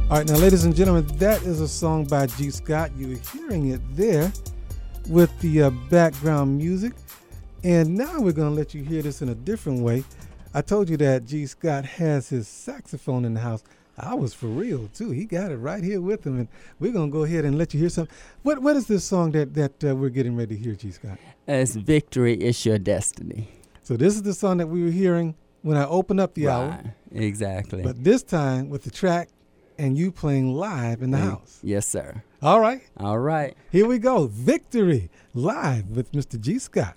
All right, now, ladies and gentlemen, that is a song by G. Scott. You're hearing it there with the background music. And now we're going to let you hear this in a different way. I told you that G. Scott has his saxophone in the house. I was for real, too. He got it right here with him. And we're going to go ahead and let you hear something. What is this song that we're getting ready to hear, G. Scott? It's Victory is Your Destiny. So this is the song that we were hearing when I opened up the hour. Exactly. But this time with the track and you playing live in the house. Yes, sir. All right. All right. Here we go. Victory live with Mr. G. Scott.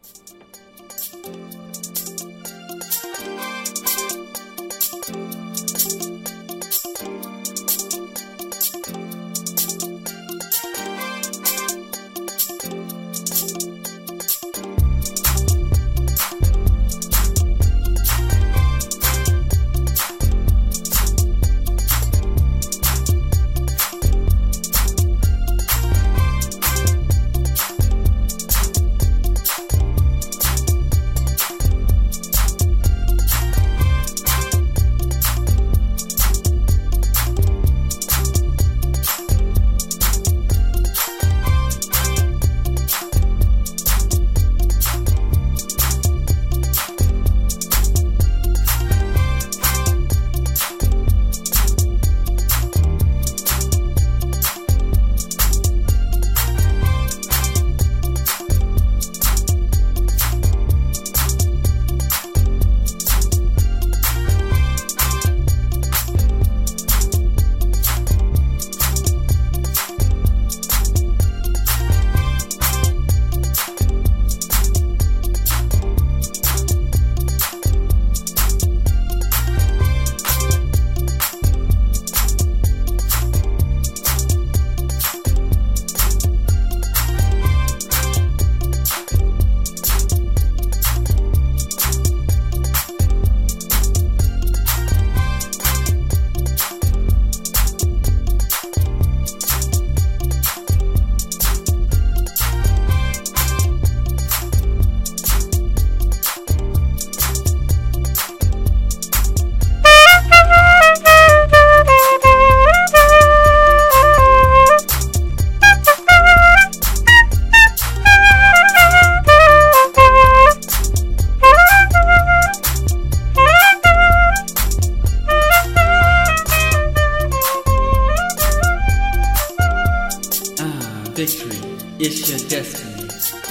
Victory is your destiny.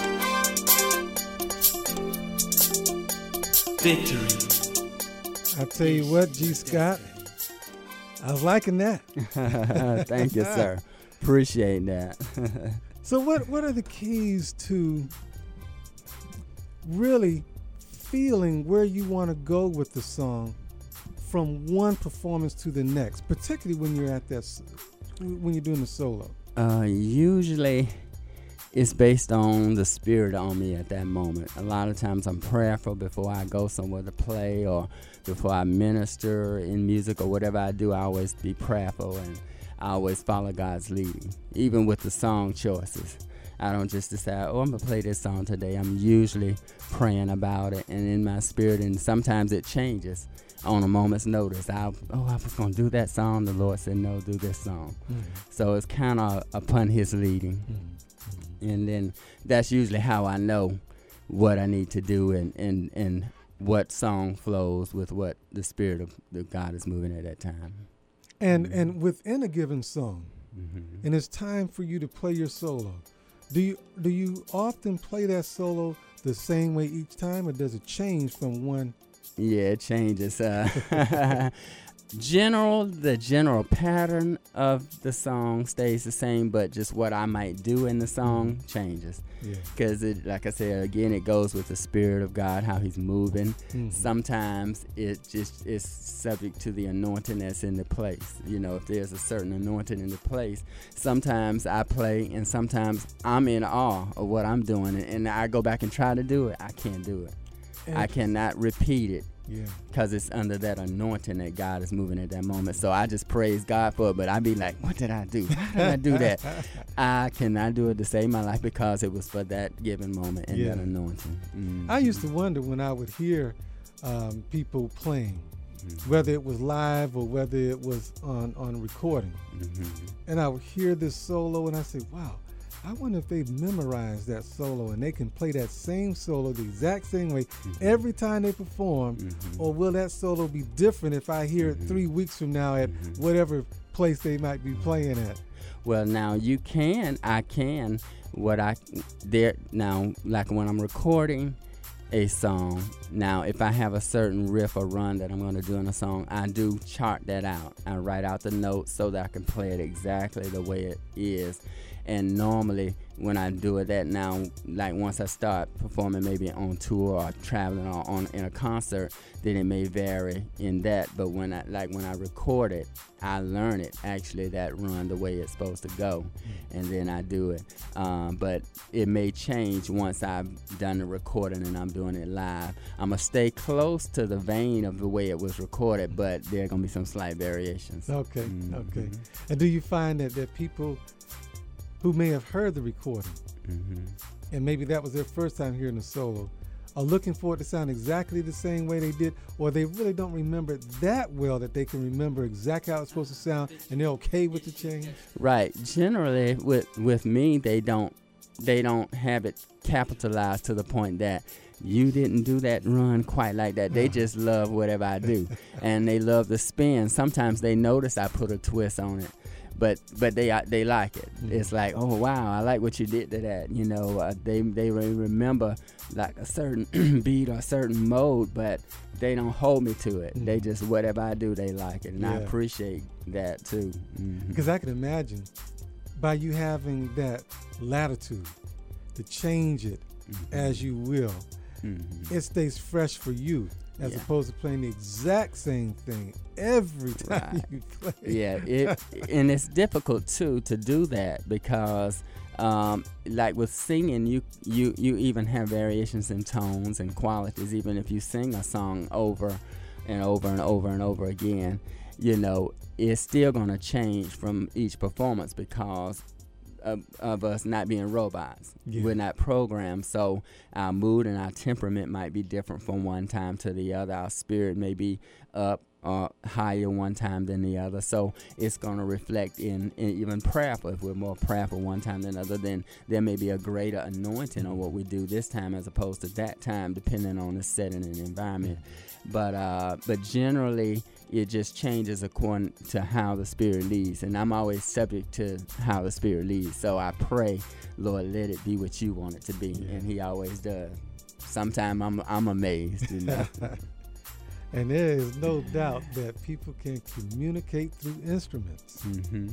Victory. I tell you what, G. Scott, I was liking that. Thank you, sir. Appreciate that. So what are the keys to really feeling where you want to go with the song from one performance to the next, particularly when you're at when you're doing the solo? Usually it's based on the spirit on me at that moment. A lot of times I'm prayerful before I go somewhere to play or before I minister in music or whatever I do. I always be prayerful and I always follow God's leading, even with the song choices. I don't just decide, I'm going to play this song today. I'm usually praying about it and in my spirit, and sometimes it changes on a moment's notice. I was going to do that song. The Lord said, no, do this song. Mm-hmm. So it's kind of upon his leading. Mm-hmm. And then that's usually how I know what I need to do and what song flows with what the spirit of the God is moving at that time. And within a given song, mm-hmm. and it's time for you to play your solo, do you often play that solo the same way each time, or does it change from one? Yeah, it changes. The general pattern of the song stays the same, but just what I might do in the song changes. Yeah. Because like I said, again, it goes with the spirit of God, how he's moving. Mm-hmm. Sometimes it just is subject to the anointing that's in the place. You know, if there's a certain anointing in the place, sometimes I play and sometimes I'm in awe of what I'm doing. And I go back and try to do it. I can't do it. I cannot repeat it. Yeah, because it's under that anointing that God is moving at that moment. So I just praise God for it, but I be like, what did I do? How did I do that? I cannot do it to save my life because it was for that given moment and that anointing. Mm-hmm. I used to wonder when I would hear people playing, whether it was live or whether it was on recording. And I would hear this solo and I say, wow, I wonder if they've memorized that solo and they can play that same solo the exact same way every time they perform, or will that solo be different if I hear it 3 weeks from now at whatever place they might be playing at? Well, now I can, now, like when I'm recording a song, now if I have a certain riff or run that I'm going to do in a song, I do chart that out. I write out the notes so that I can play it exactly the way it is. And normally when I do it that now, like once I start performing maybe on tour or traveling or in a concert, then it may vary in that. But when I record it, I learn it actually that run the way it's supposed to go, and then I do it. But it may change once I've done the recording and I'm doing it live. I'm gonna stay close to the vein of the way it was recorded, but there are gonna be some slight variations. Okay. And do you find that people who may have heard the recording, and maybe that was their first time hearing the solo, are looking for it to sound exactly the same way they did, or they really don't remember it that well that they can remember exactly how it's supposed to sound, and they're okay with the change? Right. Generally, with me, they don't have it capitalized to the point that you didn't do that run quite like that. They just love whatever I do, and they love the spin. Sometimes they notice I put a twist on it. But they like it. It's like, oh wow, I like what you did to that. You know, they remember like a certain beat or a certain mode, but they don't hold me to it. They just, whatever I do, they like it, and I appreciate that too. Because I can imagine by you having that latitude to change it as you will, it stays fresh for you, as opposed to playing the exact same thing every time you play. Yeah, and it's difficult too to do that because, like with singing, you even have variations in tones and qualities. Even if you sing a song over and over and over and over again, you know, it's still going to change from each performance because of us not being robots. We're not programmed, so our mood and our temperament might be different from one time to the other. Our spirit may be up or higher one time than the other, so it's going to reflect in even prayerful. If we're more prayerful one time than another, then there may be a greater anointing on what we do this time as opposed to that time, depending on the setting and environment. But generally it just changes according to how the Spirit leads, and I'm always subject to how the Spirit leads. So I pray, Lord, let it be what you want it to be, and He always does. Sometimes I'm amazed, you know. And there is no doubt that people can communicate through instruments.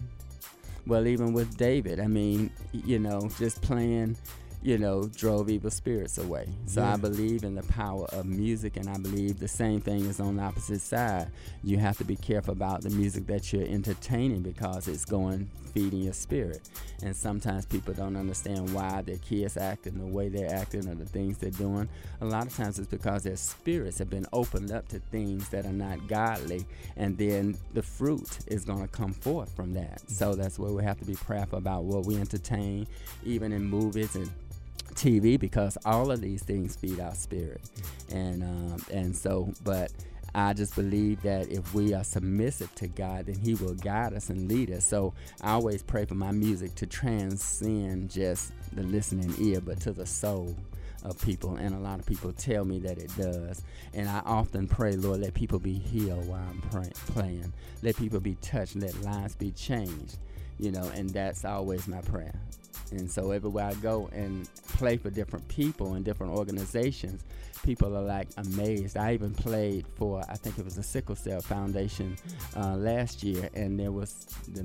Well, even with David, I mean, you know, just playing, you know, drove evil spirits away. So I believe in the power of music, and I believe the same thing is on the opposite side. You have to be careful about the music that you're entertaining because it's feeding your spirit. And sometimes people don't understand why their kids acting the way they're acting or the things they're doing. A lot of times it's because their spirits have been opened up to things that are not godly, and then the fruit is going to come forth from that. So that's where we have to be prayerful about what we entertain, even in movies and TV, because all of these things feed our spirit. And so, but I just believe that if we are submissive to God, then He will guide us and lead us. So I always pray for my music to transcend just the listening ear, but to the soul of people. And a lot of people tell me that it does. And I often pray, Lord, let people be healed while I'm playing. Let people be touched. Let lives be changed. You know, and that's always my prayer. And so everywhere I go and play for different people and different organizations, people are like amazed. I even played for, I think it was the Sickle Cell Foundation last year, and there was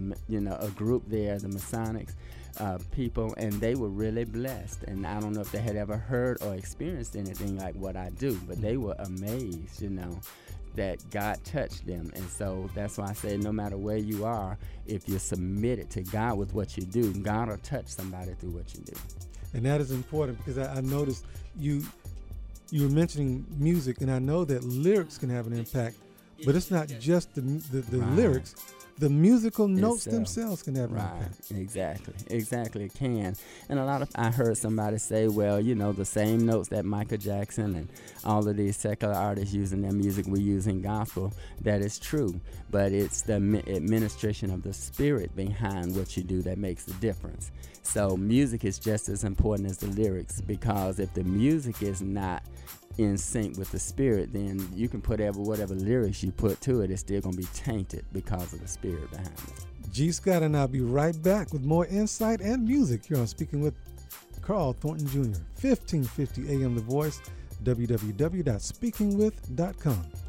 a group there, the Masonics people, and they were really blessed. And I don't know if they had ever heard or experienced anything like what I do, but they were amazed, you know, that God touched them. And so that's why I say no matter where you are, if you're submitted to God with what you do, God will touch somebody through what you do. And that is important, because I noticed you were mentioning music, and I know that lyrics can have an impact, but it's not just the lyrics. the musical notes itself. themselves can have an Right, impact. exactly, it can. And I heard somebody say, well, the same notes that Michael Jackson and all of these secular artists use in their music we use in gospel. That is true, but it's the administration of the spirit behind what you do that makes the difference. So music is just as important as the lyrics, because if the music is not in sync with the spirit, then you can put whatever lyrics you put to it, it's still going to be tainted because of the spirit behind it. G. Scott and I'll be right back with more insight and music here on Speaking with Carl Thornton Jr. 1550 AM The Voice, www.speakingwith.com.